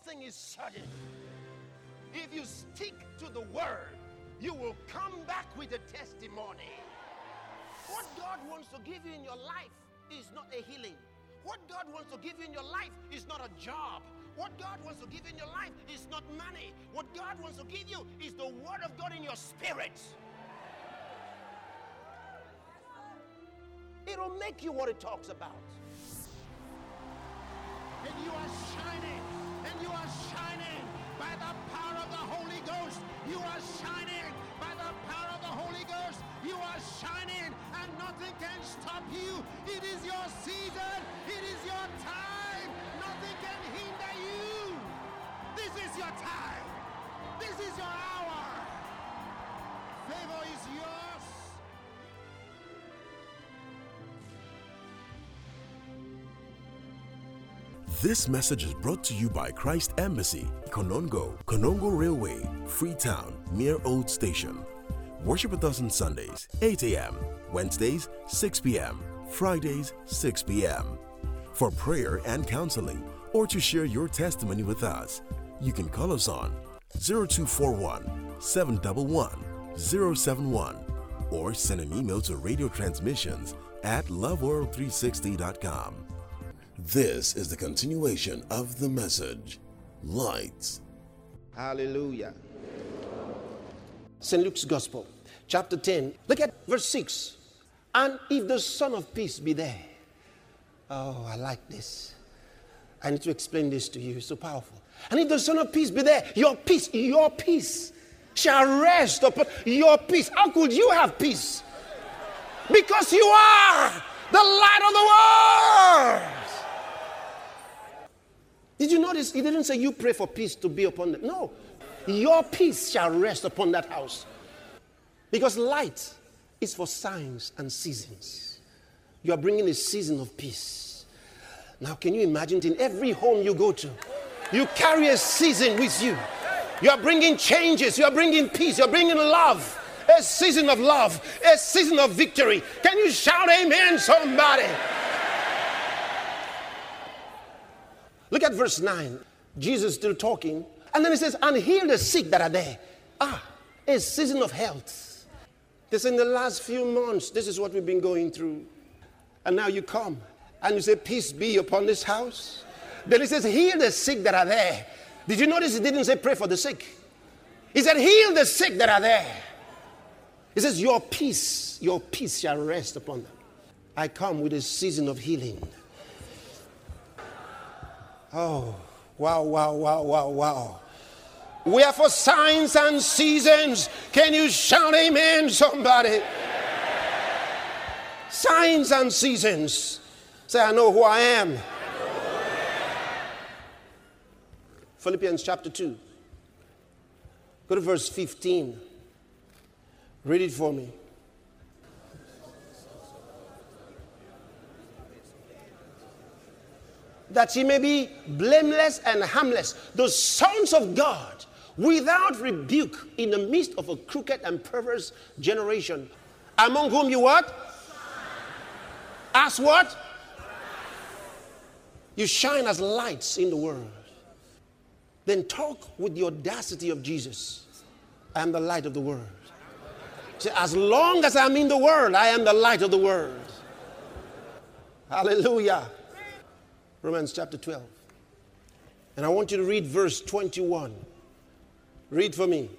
thing is certain. If you stick to the word, you will come back with a testimony. What God wants to give you in your life is not a healing. What God wants to give you in your life is not a job. What God wants to give you in your life is not money. What God wants to give you is the word of God in your spirit. It'll make you what it talks about. And you are shining. And you are shining by the power of the Holy Ghost. You are shining by the power of the Holy Ghost. You are shining and nothing can stop you. It is your season. It is your time. Nothing can hinder you. This is your time. This is your hour. Favor is yours. This message is brought to you by Christ Embassy, Konongo Railway, Freetown, near Old Station. Worship with us on Sundays, 8 a.m., Wednesdays, 6 p.m., Fridays, 6 p.m. For prayer and counseling, or to share your testimony with us, you can call us on 0241-711-071 or send an email to radiotransmissions@loveworld360.com. This is the continuation of the message, Lights. Hallelujah. St. Luke's Gospel, chapter 10. Look at verse 6. And if the Son of Peace be there. Oh, I like this. I need to explain this to you. It's so powerful. And if the Son of Peace be there, your peace shall rest upon your peace. How could you have peace? Because you are the light of the world. Did you notice? He didn't say you pray for peace to be upon them. No. Your peace shall rest upon that house. Because light is for signs and seasons. You are bringing a season of peace. Now, can you imagine in every home you go to, you carry a season with you. You are bringing changes. You are bringing peace. You are bringing love. A season of love. A season of victory. Can you shout amen, somebody? Look at verse 9. Jesus still talking. And then he says, and heal the sick that are there. A season of health. This in the last few months, this is what we've been going through. And now you come and you say, peace be upon this house. Then he says, heal the sick that are there. Did you notice he didn't say pray for the sick? He said, heal the sick that are there. He says, your peace shall rest upon them. I come with a season of healing. Oh, wow. We are for signs and seasons. Can you shout amen, somebody? Signs and seasons. Say, I know who I am. Philippians chapter 2. Go to verse 15. Read it for me. That ye may be blameless and harmless, the sons of God, without rebuke in the midst of a crooked and perverse generation, among whom you what? As what? You shine as lights in the world. Then talk with the audacity of Jesus. I am the light of the world. Say, as long as I'm in the world, I am the light of the world. Hallelujah. Romans chapter 12. And I want you to read verse 21. Read for me.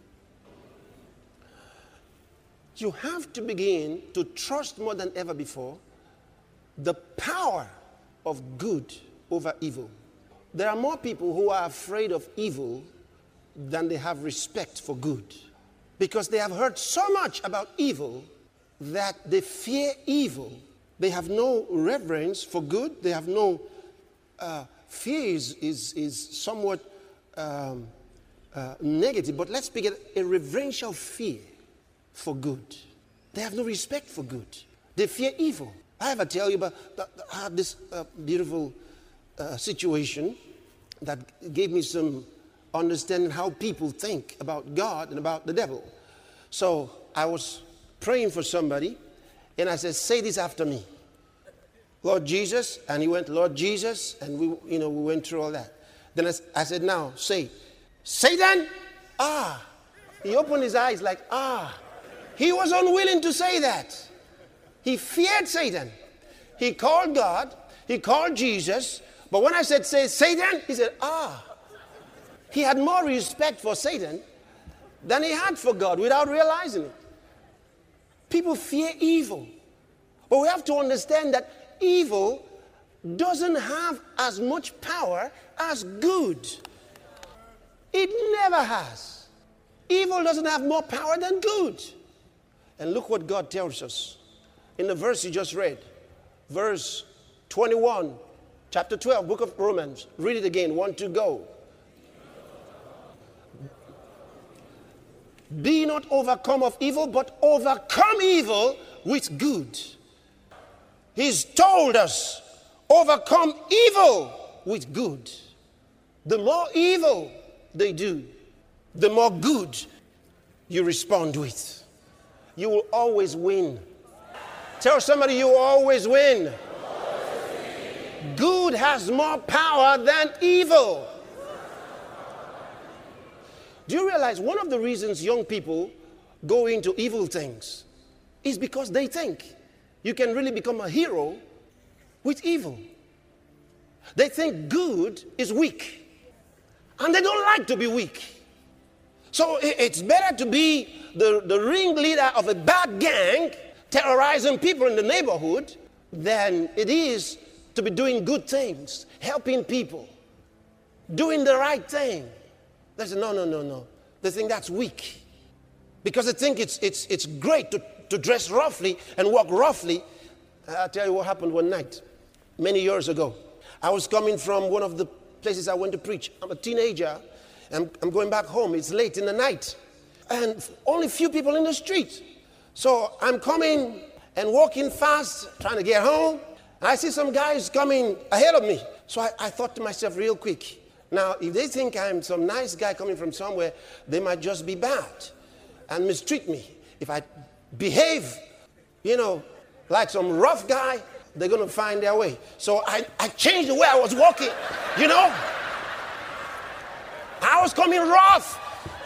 You have to begin to trust more than ever before the power of good over evil. There are more people who are afraid of evil than they have respect for good. Because they have heard so much about evil that they fear evil. They have no reverence for good. They have no fear is somewhat negative, but let's begin a reverential fear for good. They have no respect for good. They fear evil. I ever tell you about this beautiful situation that gave me some understanding how people think about God and about the devil. So I was praying for somebody, and I said, say this after me. Lord Jesus, and he went, Lord Jesus, and we went through all that. Then I said, now say, Satan, ah. He opened his eyes like, ah. He was unwilling to say that. He feared Satan. He called God. He called Jesus. But when I said, say Satan, he said, ah. He had more respect for Satan than he had for God without realizing it. People fear evil. But we have to understand that evil doesn't have as much power as good. It never has. Evil doesn't have more power than good. And look what God tells us in the verse you just read. Verse 21, chapter 12, book of Romans. Read it again. 1, 2, go. Be not overcome of evil, but overcome evil with good. He's told us, overcome evil with good. The more evil they do, the more good you respond with. You will always win. Tell somebody you will always win. Good has more power than evil. Do you realize one of the reasons young people go into evil things is because they think you can really become a hero with evil. They think good is weak, and they don't like to be weak. So it's better to be the ringleader of a bad gang terrorizing people in the neighborhood than it is to be doing good things, helping people, doing the right thing. They say, no. They think that's weak. Because they think it's great to dress roughly and walk roughly. I'll tell you what happened one night, many years ago. I was coming from one of the places I went to preach. I'm a teenager, and I'm going back home. It's late in the night, and only few people in the street. So I'm coming and walking fast, trying to get home. And I see some guys coming ahead of me. So I thought to myself real quick, now, if they think I'm some nice guy coming from somewhere, they might just be bad and mistreat me. If I behave, like some rough guy, they're going to find their way. So I changed the way I was walking, I was coming rough,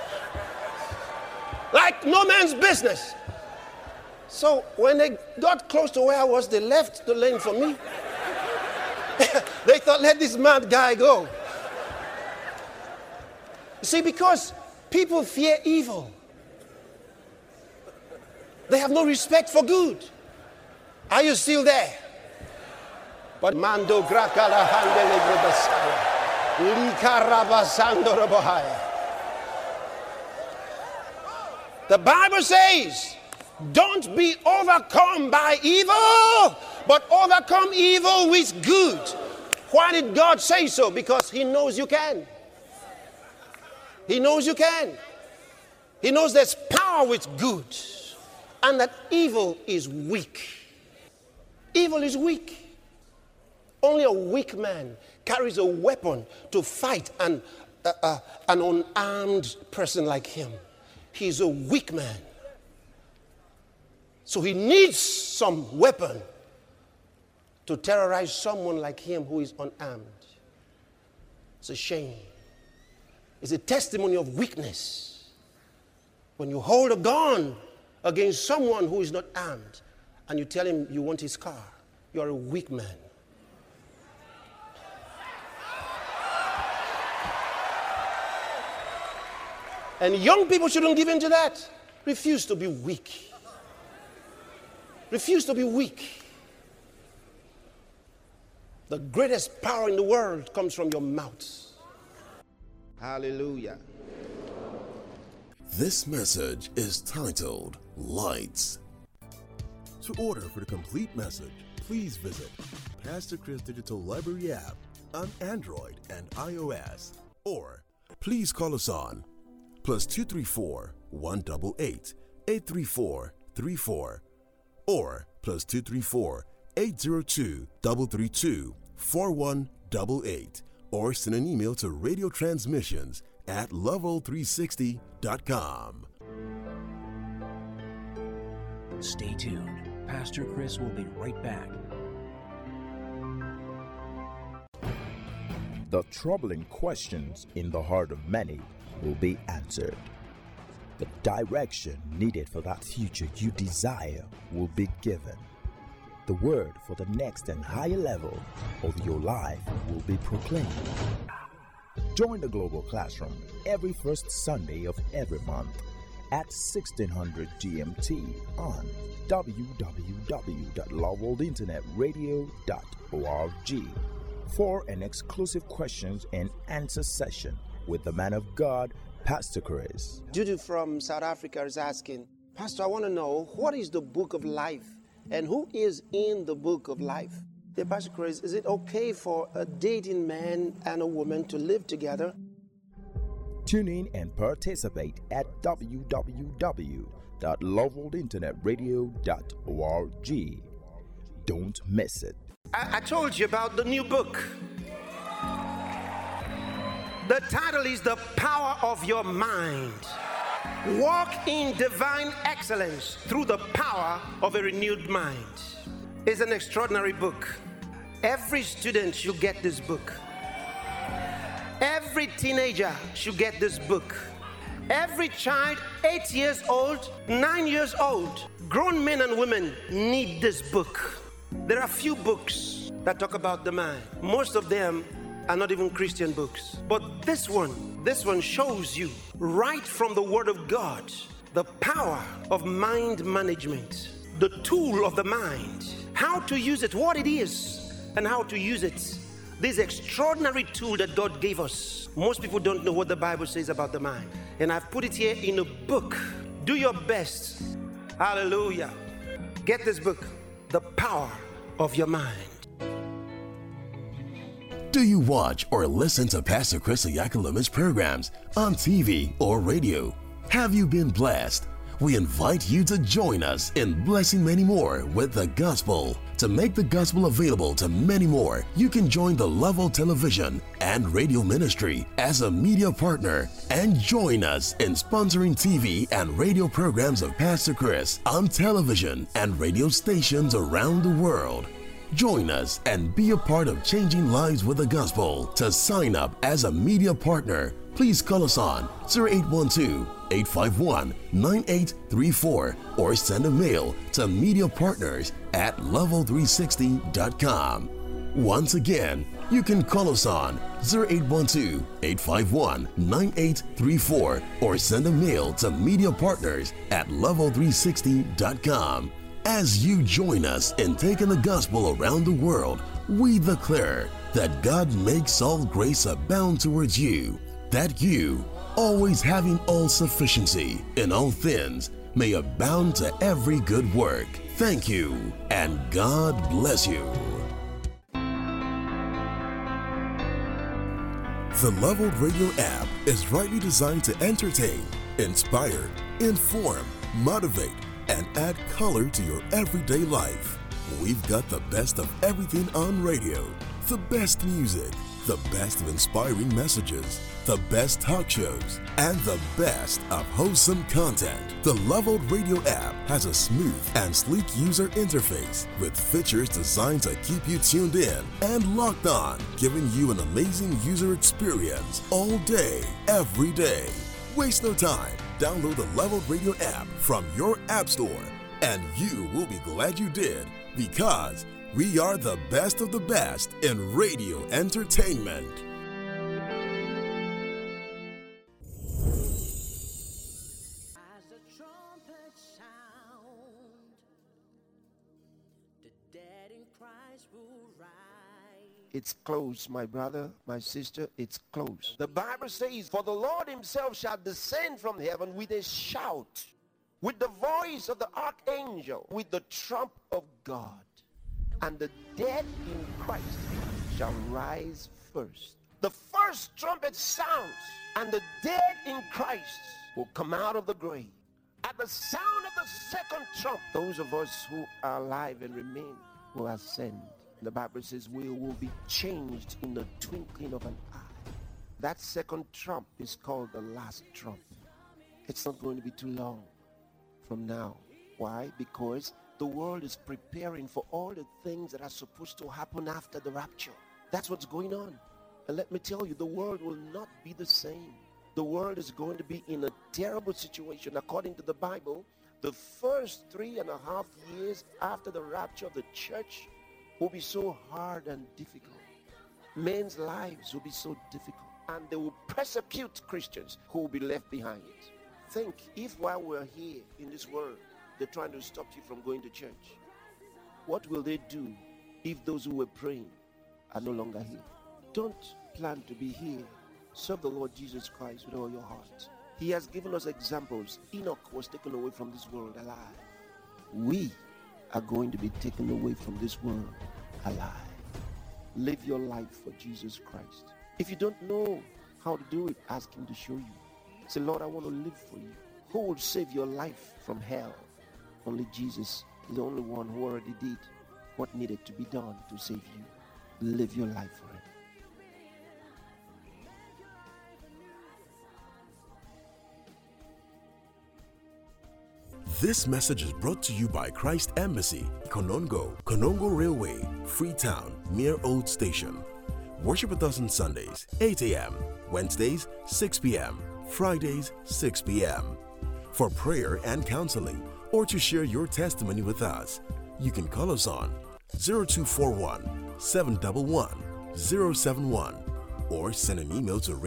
like no man's business. So when they got close to where I was, they left the lane for me. They thought, let this mad guy go. You see, because people fear evil. They have no respect for good. Are you still there? But Mando Grakala Handele Basaya. Likarabasando Rabohaya. The Bible says, don't be overcome by evil, but overcome evil with good. Why did God say so? Because He knows you can. He knows you can. He knows there's power with good, and that evil is weak. Evil is weak. Only a weak man carries a weapon to fight an unarmed person like him. He's a weak man. So he needs some weapon to terrorize someone like him who is unarmed. It's a shame. It's a testimony of weakness. When you hold a gun against someone who is not armed and you tell him you want his car, you're a weak man. And young people shouldn't give in to that. Refuse to be weak. Refuse to be weak. The greatest power in the world comes from your mouth. Hallelujah. This message is titled Lights. To order for the complete message, please visit Pastor Chris Digital Library app on Android and iOS, or please call us on +234 188 834 34 or +234 802 332 4188, or send an email to radiotransmissions@level360.com. Stay tuned. Pastor Chris will be right back. The troubling questions in the heart of many will be answered. The direction needed for that future you desire will be given. The word for the next and higher level of your life will be proclaimed. Join the Global Classroom every first Sunday of every month at 1600 GMT on www.loveworldinternetradio.org for an exclusive questions and answer session with the man of God, Pastor Chris. Judy from South Africa is asking, Pastor, I want to know, what is the book of life and who is in the book of life? Dear Pastor Chris, is it okay for a dating man and a woman to live together? Tune in and participate at www.loveworldinternetradio.org. Don't miss it. I told you about the new book. The title is The Power of Your Mind. Walk in divine excellence through the power of a renewed mind. It's an extraordinary book. Every student should get this book. Every teenager should get this book. Every child, 8 years old, 9 years old, grown men and women need this book. There are few books that talk about the mind. Most of them are not even Christian books. But this one shows you right from the Word of God the power of mind management, the tool of the mind, how to use it, what it is, and how to use it. This extraordinary tool that God gave us. Most people don't know what the Bible says about the mind. And I've put it here in a book. Do your best. Hallelujah. Get this book, The Power of Your Mind. Do you watch or listen to Pastor Chris Oyakulume's programs on TV or radio? Have you been blessed? We invite you to join us in blessing many more with the gospel. To make the gospel available to many more, you can join the Level Television and Radio Ministry as a media partner and join us in sponsoring TV and radio programs of Pastor Chris on television and radio stations around the world. Join us and be a part of changing lives with the gospel. To sign up as a media partner, please call us on 0812-851-9834 or send a mail to mediapartners@level360.com. Once again, you can call us on 0812-851-9834 or send a mail to mediapartners@level360.com. As you join us in taking the gospel around the world, we declare that God makes all grace abound towards you, that you, always having all sufficiency in all things, may abound to every good work. Thank you, and God bless you. The Leveled Radio app is rightly designed to entertain, inspire, inform, motivate, and add color to your everyday life. We've got the best of everything on radio, the best music, the best of inspiring messages, the best talk shows, and the best of wholesome content. The Leveled Radio app has a smooth and sleek user interface with features designed to keep you tuned in and locked on, giving you an amazing user experience all day, every day. Waste no time. Download the Leveled Radio app from your app store, and you will be glad you did, because we are the best of the best in radio entertainment. As the trumpet sound, the dead in Christ will rise. It's close, my brother, my sister, it's close. The Bible says, for the Lord himself shall descend from heaven with a shout, with the voice of the archangel, with the trump of God. And the dead in Christ shall rise first. The first trumpet sounds, and the dead in Christ will come out of the grave. At the sound of the second trump, those of us who are alive and remain will ascend. The Bible says we will be changed in the twinkling of an eye. That second trump is called the last trump. It's not going to be too long from now. Why? Because the world is preparing for all the things that are supposed to happen after the rapture. That's what's going on. And let me tell you, the world will not be the same. The world is going to be in a terrible situation. According to the Bible, the first 3.5 years after the rapture of the church will be so hard and difficult. Men's lives will be so difficult. And they will persecute Christians who will be left behind. Think, if while we're here in this world, they're trying to stop you from going to church, what will they do if those who were praying are no longer here? Don't plan to be here. Serve the Lord Jesus Christ with all your heart. He has given us examples. Enoch was taken away from this world alive. We are going to be taken away from this world alive. Live your life for Jesus Christ. If you don't know how to do it, ask him to show you. Say, Lord, I want to live for you. Who will save your life from hell? Only Jesus is the only one who already did what needed to be done to save you. Live your life for him. This message is brought to you by Christ Embassy, Konongo Railway, Freetown, near Old Station. Worship with us on Sundays, 8 a.m., Wednesdays, 6 p.m., Fridays, 6 p.m. For prayer and counseling, or to share your testimony with us, you can call us on 0241 711 071 or send an email to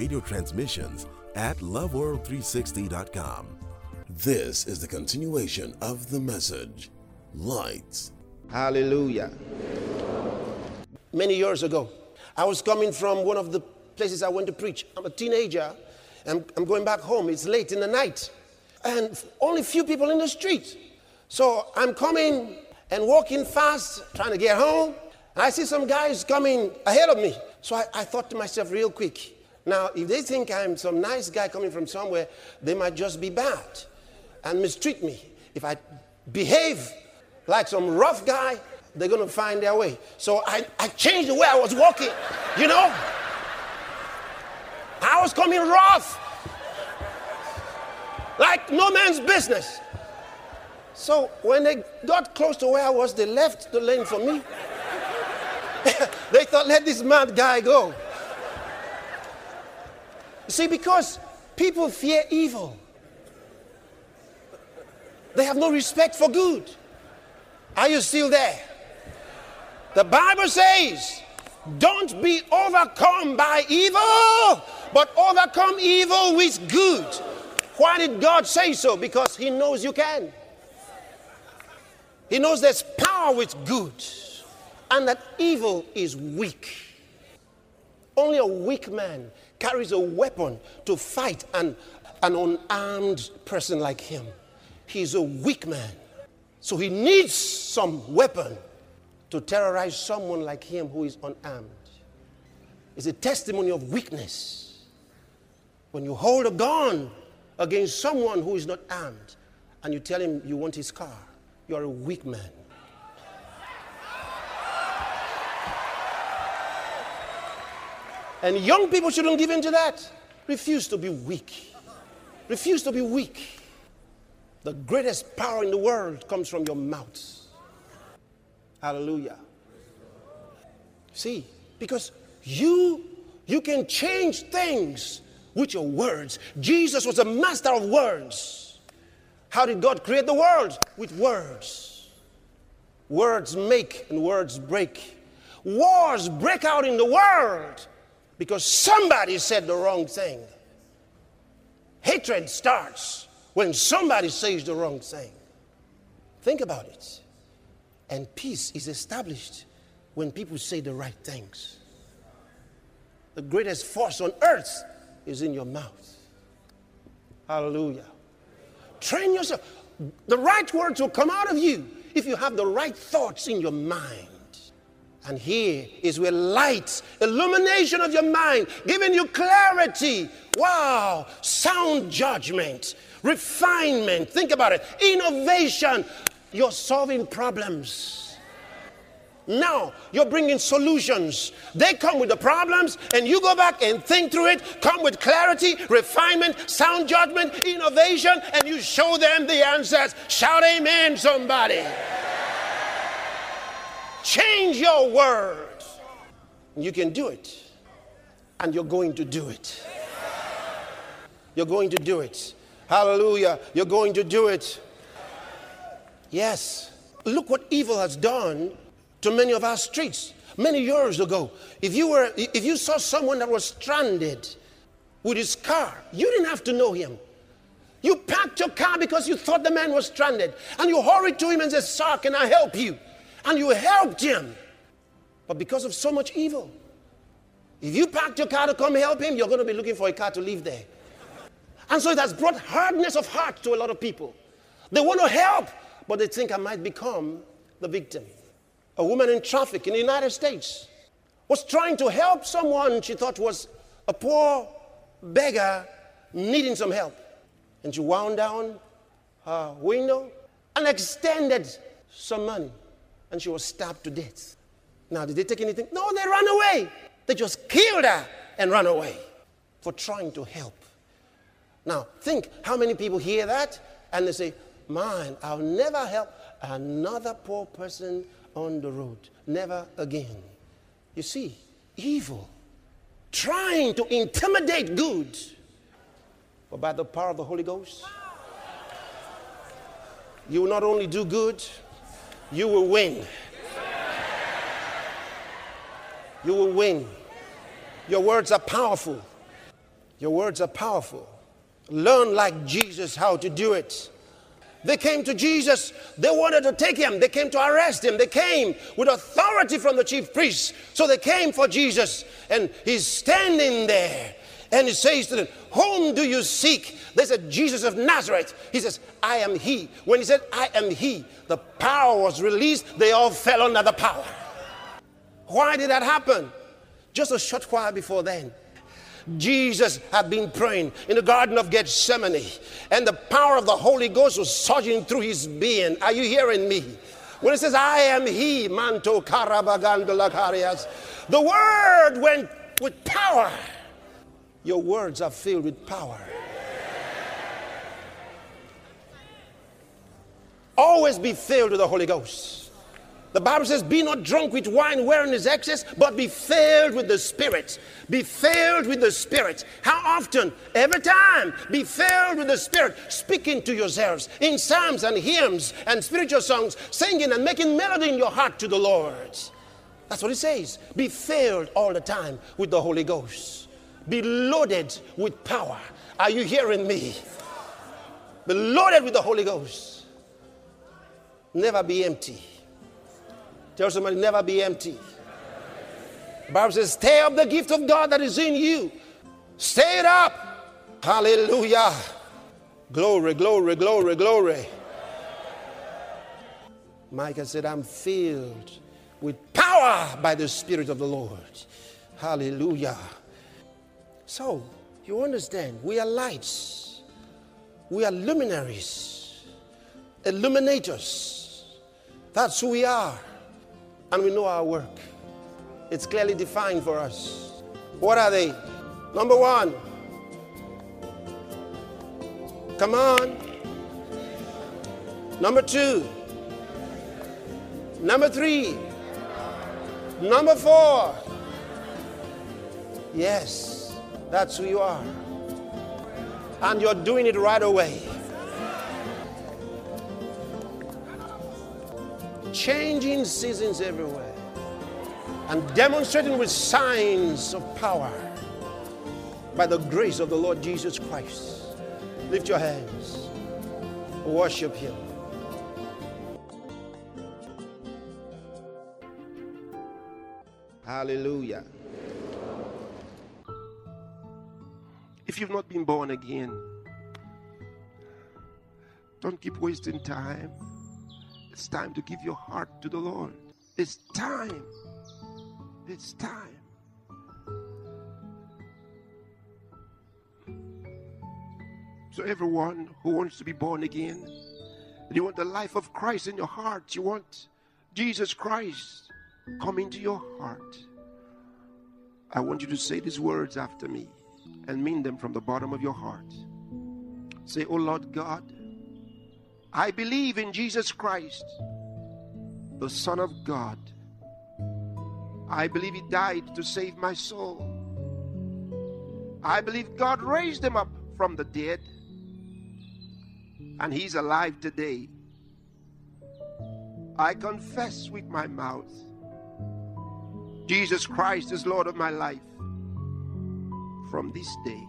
radiotransmissions@loveworld360.com. This is the continuation of the message, Lights. Hallelujah. Many years ago, I was coming from one of the places I went to preach. I'm a teenager, and I'm going back home. It's late in the night, and only few people in the street. So I'm coming and walking fast, trying to get home, and I see some guys coming ahead of me. So I thought to myself real quick, now, if they think I'm some nice guy coming from somewhere, they might just be bad and mistreat me. If I behave like some rough guy, they're going to find their way. So I changed the way I was walking, you know. I was coming rough, like no man's business. So when they got close to where I was, they left the lane for me. They thought, let this mad guy go. You see, because people fear evil. They have no respect for good. Are you still there? The Bible says, don't be overcome by evil, but overcome evil with good. Why did God say so? Because he knows you can. He knows there's power with good, and that evil is weak. Only a weak man carries a weapon to fight an unarmed person like him. He's a weak man. So he needs some weapon to terrorize someone like him who is unarmed. It's a testimony of weakness. When you hold a gun against someone who is not armed and you tell him you want his car, you're a weak man. And young people shouldn't give in to that. Refuse to be weak. Refuse to be weak. The greatest power in the world comes from your mouth. Hallelujah. See, because you can change things with your words. Jesus was a master of words. How did God create the world? With words. Words make and words break. Wars break out in the world because somebody said the wrong thing. Hatred starts when somebody says the wrong thing. Think about it. And peace is established when people say the right things. The greatest force on earth is in your mouth. Hallelujah. Train yourself. The right words will come out of you if you have the right thoughts in your mind. And here is where light, illumination of your mind, giving you clarity. Wow. Sound judgment, refinement. Think about it. Innovation. You're solving problems. Now you're bringing solutions. They come with the problems and you go back and think through it, come with clarity, refinement, sound judgment, innovation, and you show them the answers. Shout amen, somebody. Change your words. You can do it. and you're going to do it. You're going to do it. Hallelujah. You're going to do it. Yes. Look what evil has done to many of our streets. Many years ago, if you saw someone that was stranded with his car, you didn't have to know him. You packed your car because you thought the man was stranded, and you hurried to him and said, "Sir, can I help you?" And you helped him. But because of so much evil, if you packed your car to come help him, you're going to be looking for a car to leave there. And so it has brought hardness of heart to a lot of people. They want to help, but they think I might become the victim. A woman in traffic in the United States was trying to help someone she thought was a poor beggar needing some help. And she wound down her window and extended some money. And she was stabbed to death. Now, did they take anything? No, they ran away. They just killed her and ran away for trying to help. Now, think how many people hear that and they say, "Man, I'll never help another poor person on the road. Never again." You see, evil, trying to intimidate good. But by the power of the Holy Ghost, you will not only do good, you will win. You will win. Your words are powerful. Your words are powerful. Learn like Jesus how to do it. They came to Jesus. They wanted to take him. They came to arrest him. They came with authority from the chief priests. So they came for Jesus. And he's standing there. And he says to them, "Whom do you seek?" They said, "Jesus of Nazareth." He says, "I am he." When he said, "I am he," the power was released. They all fell under the power. Why did that happen? Just a short while before then, Jesus had been praying in the Garden of Gethsemane, and the power of the Holy Ghost was surging through his being. Are you hearing me? When it says, "I am he," manto karabagandalakarias, the word went with power. Your words are filled with power. Always be filled with the Holy Ghost. The Bible says, "Be not drunk with wine wherein is excess, but be filled with the Spirit." Be filled with the Spirit. How often? Every time. Be filled with the Spirit, speaking to yourselves in psalms and hymns and spiritual songs, singing and making melody in your heart to the Lord. That's what it says. Be filled all the time with the Holy Ghost. Be loaded with power. Are you hearing me? Be loaded with the Holy Ghost. Never be empty. Tell somebody, never be empty. The Bible says, "Stay up the gift of God that is in you." Stay it up. Hallelujah. Glory, glory, glory, glory. Micah said, "I'm filled with power by the Spirit of the Lord." Hallelujah. So, you understand, we are lights. We are luminaries. Illuminators. That's who we are. And we know our work. It's clearly defined for us. What are they? Number one. Come on. Number two. Number three. Number four. Yes, that's who you are. And you're doing it right away. Changing seasons everywhere and demonstrating with signs of power by the grace of the Lord Jesus Christ. Lift your hands. Worship him. Hallelujah. If you've not been born again, don't keep wasting time. It's time to give your heart to the Lord. It's time. It's time. So everyone who wants to be born again, and you want the life of Christ in your heart, you want Jesus Christ come into your heart, I want you to say these words after me and mean them from the bottom of your heart. Say, "Oh Lord God, I believe in Jesus Christ, the Son of God. I believe he died to save my soul. I believe God raised him up from the dead, and he's alive today. I confess with my mouth, Jesus Christ is Lord of my life. From this day,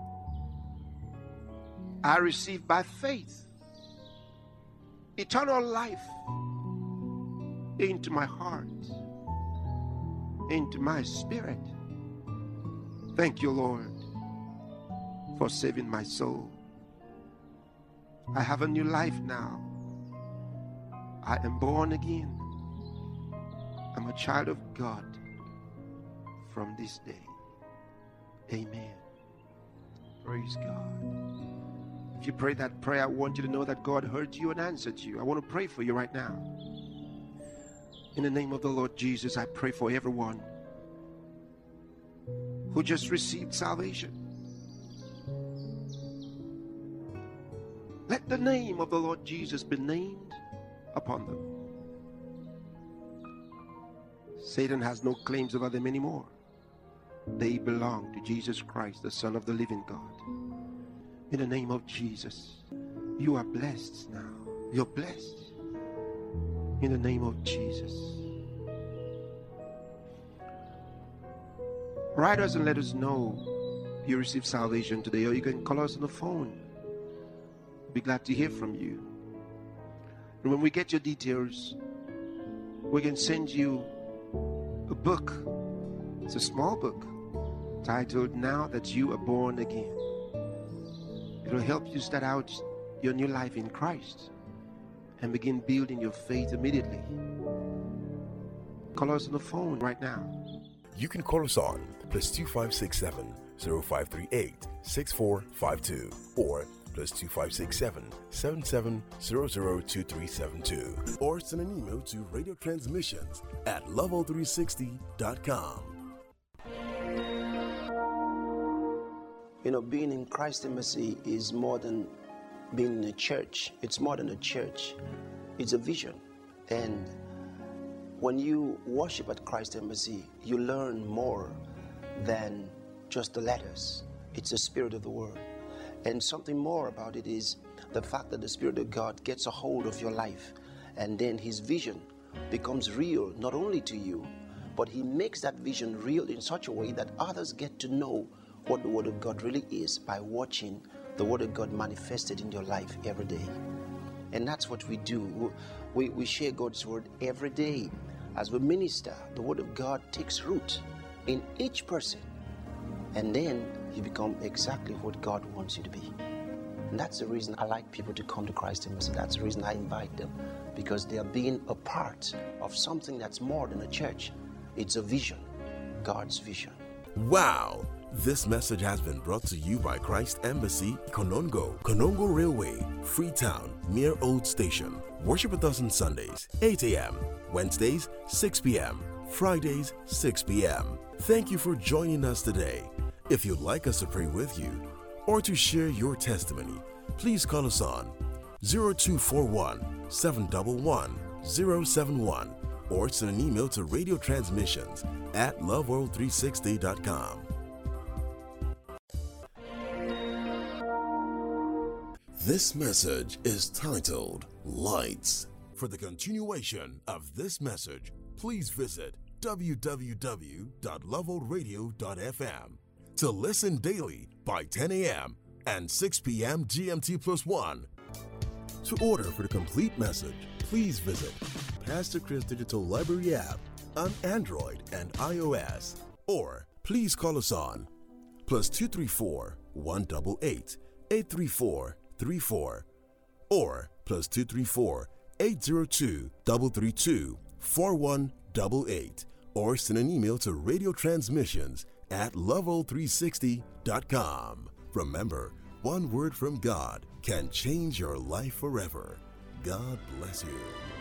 I receive by faith eternal life into my heart, into my spirit. Thank you, Lord, for saving my soul. I have a new life now. I am born again. I'm a child of God from this day. Amen. Praise God. If you pray that prayer, I want you to know that God heard you and answered you. I want to pray for you right now. In the name of the Lord Jesus, I pray for everyone who just received salvation. Let the name of the Lord Jesus be named upon them. Satan has no claims over them anymore. They belong to Jesus Christ, the Son of the living God. In the name of Jesus, you are blessed now. You're blessed. In the name of Jesus. Write us and let us know you received salvation today, or you can call us on the phone. We'll be glad to hear from you. And when we get your details, we can send you a book. It's a small book titled Now That You Are Born Again. It'll help you start out your new life in Christ and begin building your faith immediately. Call us on the phone right now. You can call us on +2567 0538 6452 or +2567 77002372 or send an email to radiotransmissions@level360.com. You know, being in Christ Embassy is more than being in a church. It's more than a church. It's a vision. And when you worship at Christ Embassy, you learn more than just the letters. It's the Spirit of the Word. And something more about it is the fact that the Spirit of God gets a hold of your life, and then His vision becomes real, not only to you, but He makes that vision real in such a way that others get to know what the Word of God really is by watching the Word of God manifested in your life every day. And that's what we do. We share God's Word every day. As we minister, the Word of God takes root in each person, and then you become exactly what God wants you to be. And that's the reason I like people to come to Christ Embassy. That's the reason I invite them, because they are being a part of something that's more than a church. It's a vision, God's vision. Wow! This message has been brought to you by Christ Embassy, Konongo Railway, Freetown, near Old Station. Worship with us on Sundays, 8 a.m., Wednesdays, 6 p.m., Fridays, 6 p.m. Thank you for joining us today. If you'd like us to pray with you or to share your testimony, please call us on 0241 711 071 or send an email to radiotransmissions@loveworld360.com. This message is titled Lights. For the continuation of this message, please visit www.loveworldradio.fm to listen daily by 10 a.m. and 6 p.m. GMT+1. To order for the complete message, please visit Pastor Chris Digital Library app on Android and iOS, or please call us on +234 188 834 34 or +234 802 332 4188 or send an email to radiotransmissions@level360.com. Remember, one word from God can change your life forever. God bless you.